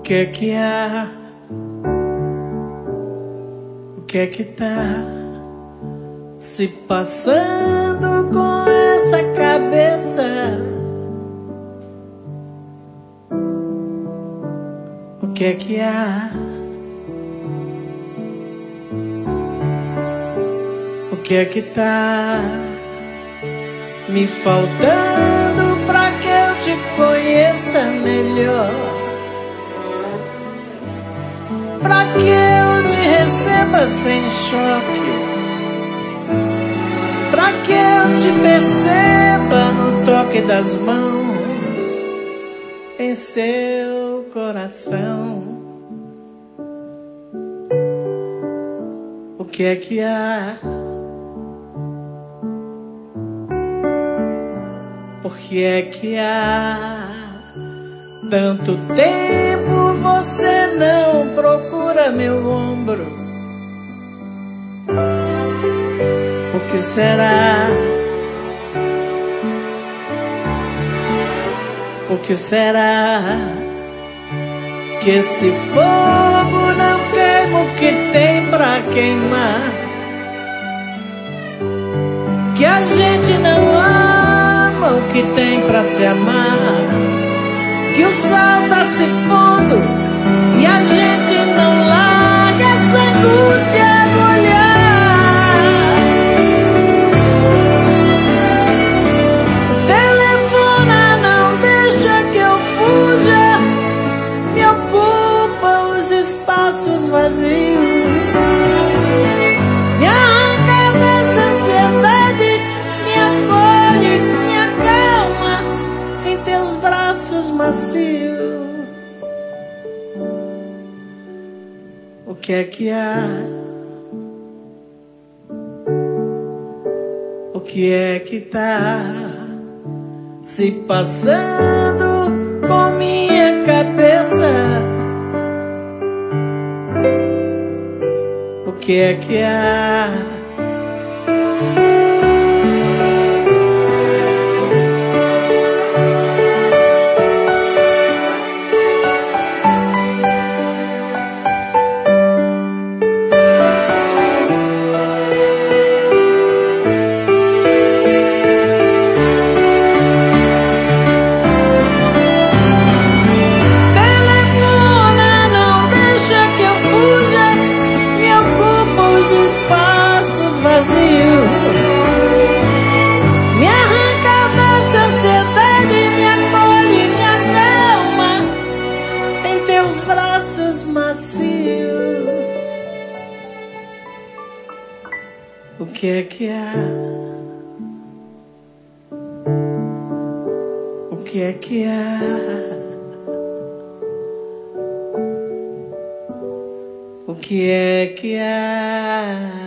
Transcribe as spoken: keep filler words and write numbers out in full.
que é que há? O que é que tá se passando com essa cabeça? O que é que há? O que é que tá me faltando pra que eu te conheça melhor? Pra que eu te receba sem choque? Pra que eu te perceba no toque das mãos em seu coração? O que é que há? Por que é que há tanto tempo você não procura meu ombro? O que será? O que será? Que esse fogo não queima o que tem pra queimar? Que a gente não ama o que tem pra se amar? Que o sol tá se pondo e a gente não larga essa angústia do olhar. O telefone não deixa que eu fuja, me ocupa os espaços vazios, me arranca dessa ansiedade, me acolhe, me acalma em teus braços macios. O que é que há? O que é que tá se passando com minha cabeça? O que é que há? O que é que há? O que é que há? O que é que há?